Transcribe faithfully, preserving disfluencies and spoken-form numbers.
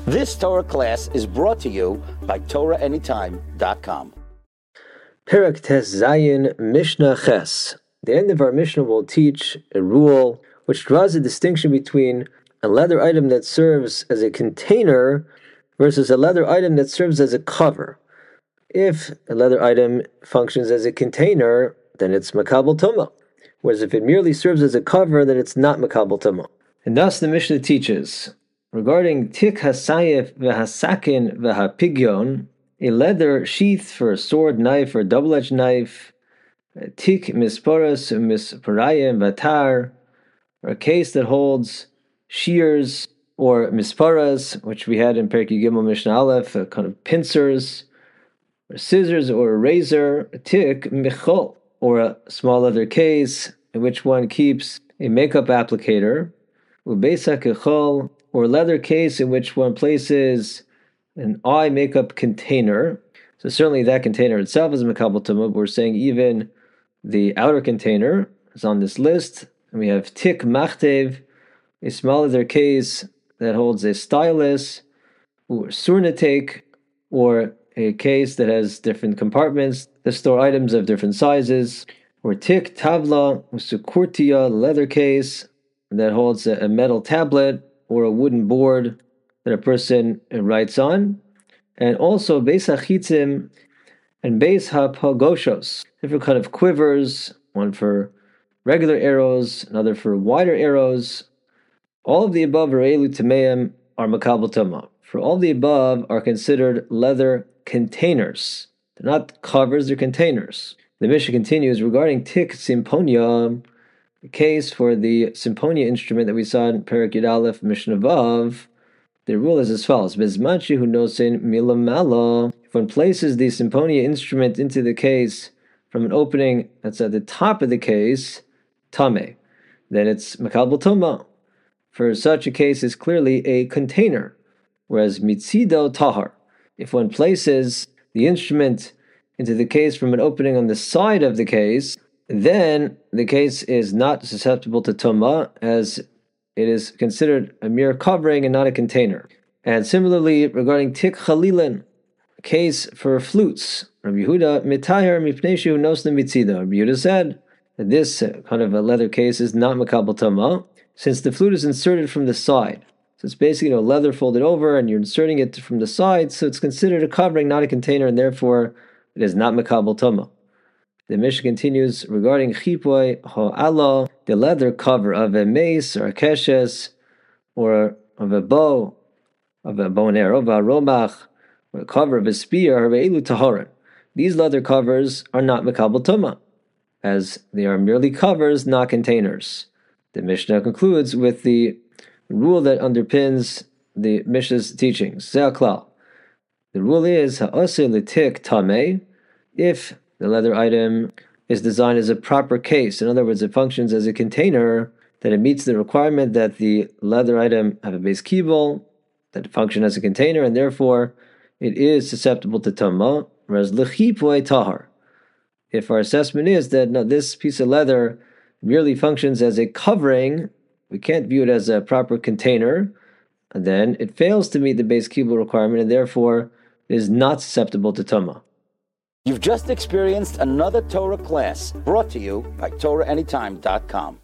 This Torah class is brought to you by Torah Anytime dot com. Perek Tes Zayin Mishnah Ches. The end of our Mishnah will teach a rule which draws a distinction between a leather item that serves as a container versus a leather item that serves as a cover. If a leather item functions as a container, then it's Makabel Tumah. Whereas if it merely serves as a cover, then it's not Makabel Tumah. And thus the Mishnah teaches, regarding Tik Hasayef V'Hasakin V'Hapigyon, a leather sheath for a sword, knife, or double-edged knife, Tik Misporas Misparayim Vatar, or a case that holds shears, or Misparas, which we had in Perek Gimel Mishnah Aleph, a kind of pincers, or scissors, or a razor, a Tik Michol, or a small leather case in which one keeps a makeup applicator, Ubeisa Kechol, or a leather case in which one places an eye makeup container. So certainly that container itself is Makabel Tumah, but we're saying even the outer container is on this list. And we have Tik Machtev, a small leather case that holds a stylus, or Surnatek, or a case that has different compartments that store items of different sizes, or Tik Tavla, Sukurtia, leather case that holds a metal tablet or a wooden board that a person writes on, and also Beis HaChitzim and Beis HaPagoshos, different kind of quivers, one for regular arrows, another for wider arrows. All of the above are Elu Tameim are Makabel Tumah. For all the above are considered leather containers. They're not covers, they're containers. The Mishnah continues regarding Tik Simponia, the case for the Simponia instrument that we saw in Perek Yud Aleph Mishnah Vav. The rule is as follows: Bezmanchi hu nosein milamala. If one places the Simponia instrument into the case from an opening that's at the top of the case, tame, then it's Makabel Tumah. For such a case is clearly a container. Whereas mitzido tahar, if one places the instrument into the case from an opening on the side of the case, then the case is not susceptible to tumah, as it is considered a mere covering and not a container. And similarly, regarding Tik Chalilin, a case for flutes, Rabbi Yehuda mitayar mipnei shehu nosne mitzido. Rabbi Yehuda said that this kind of a leather case is not Makabel Tumah, since the flute is inserted from the side. So it's basically, you know, leather folded over, and you're inserting it from the side, so it's considered a covering, not a container, and therefore it is not Makabel Tumah. The Mishnah continues regarding Chipoy Ho'ala, the leather cover of a mace or a keshes, or of a bow, of a bow and arrow, of a romach, or a cover of a spear, or Elu Taharan. These leather covers are not Makabel Tumah, as they are merely covers, not containers. The Mishnah concludes with the rule that underpins the Mishnah's teachings. Ze'aklal. The rule is ha'aseh l'tik tameh, if the leather item is designed as a proper case. In other words, it functions as a container, that it meets the requirement that the leather item have a base kibul, that it function as a container, and therefore it is susceptible to tumah. Whereas l'chipoy tahar, if our assessment is that no, this piece of leather merely functions as a covering, we can't view it as a proper container, and then it fails to meet the base kibul requirement, and therefore it is not susceptible to tumah. You've just experienced another Torah class brought to you by Torah Anytime dot com.